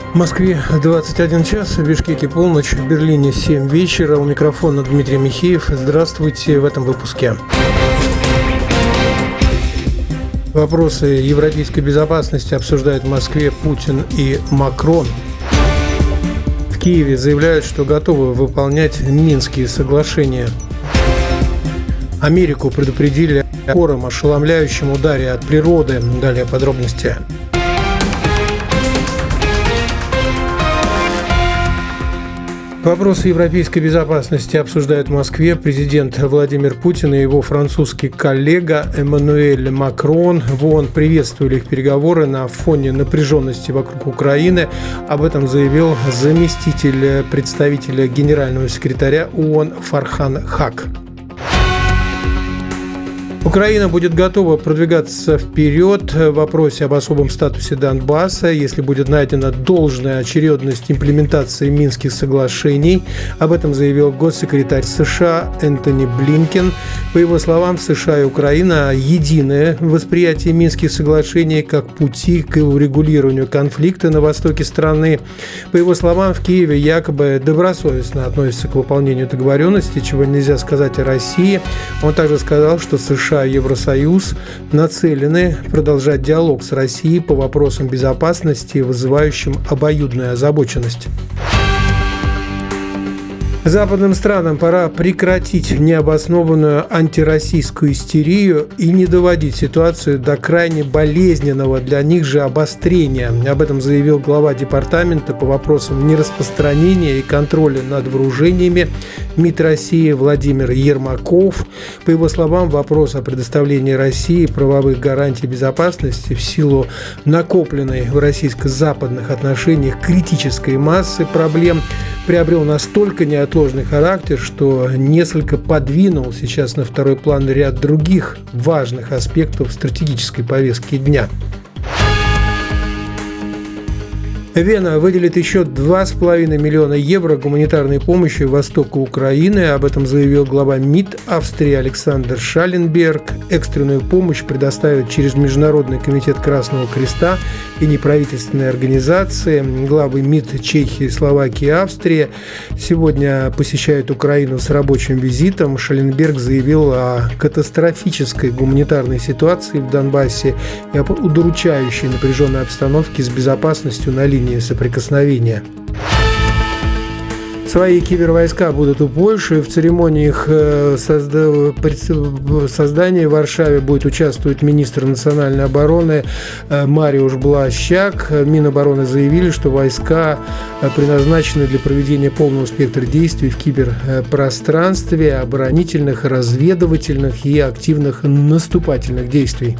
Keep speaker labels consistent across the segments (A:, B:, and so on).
A: В Москве 21 час, в Бишкеке полночь, в Берлине 7 вечера. У микрофона Дмитрий Михеев. Здравствуйте в этом выпуске. Вопросы европейской безопасности обсуждают в Москве Путин и Макрон. В Киеве заявляют, что готовы выполнять Минские соглашения. Америку предупредили о скором ошеломляющем ударе от природы. Далее подробности. Вопросы европейской безопасности обсуждают в Москве президент Владимир Путин и его французский коллега Эммануэль Макрон. В ООН приветствовали их переговоры на фоне напряженности вокруг Украины. Об этом заявил заместитель представителя генерального секретаря ООН Фархан Хак. Украина будет готова продвигаться вперед в вопросе об особом статусе Донбасса, если будет найдена должная очередность имплементации Минских соглашений. Об этом заявил госсекретарь США Энтони Блинкен. По его словам, США и Украина единое восприятие Минских соглашений как пути к урегулированию конфликта на востоке страны. По его словам, в Киеве якобы добросовестно относятся к выполнению договоренности, чего нельзя сказать о России. Он также сказал, что США и Евросоюз нацелены продолжать диалог с Россией по вопросам безопасности, вызывающим обоюдную озабоченность. Западным странам пора прекратить необоснованную антироссийскую истерию и не доводить ситуацию до крайне болезненного для них же обострения. Об этом заявил глава департамента по вопросам нераспространения и контроля над вооружениями МИД России Владимир Ермаков. По его словам, вопрос о предоставлении России правовых гарантий безопасности в силу накопленной в российско-западных отношениях критической массы проблем приобрел настолько неотложный характер, что несколько подвинул сейчас на второй план ряд других важных аспектов стратегической повестки дня. Вена выделит еще 2,5 миллиона евро гуманитарной помощи востоку Украины. Об этом заявил глава МИД Австрии Александр Шалленберг. Экстренную помощь предоставят через Международный комитет Красного Креста и неправительственные организации. Главы МИД Чехии, Словакии и Австрии сегодня посещают Украину с рабочим визитом. Шалленберг заявил о катастрофической гуманитарной ситуации в Донбассе и об удручающей напряженной обстановке с безопасностью на линии соприкосновения. Свои кибервойска будут у Польши. В церемонии их создания в Варшаве будет участвовать министр национальной обороны Мариуш Блащак. Минобороны заявили, что войска предназначены для проведения полного спектра действий в киберпространстве, оборонительных, разведывательных и активных наступательных действий.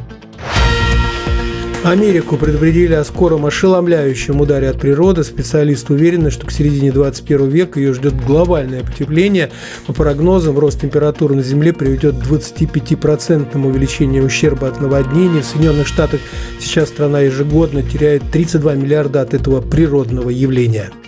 A: Америку предупредили о скором ошеломляющем ударе от природы. Специалисты уверены, что к середине 21 века ее ждет глобальное потепление. По прогнозам, рост температуры на Земле приведет к 25% увеличению ущерба от наводнений. В Соединенных Штатах сейчас страна ежегодно теряет 32 миллиарда от этого природного явления.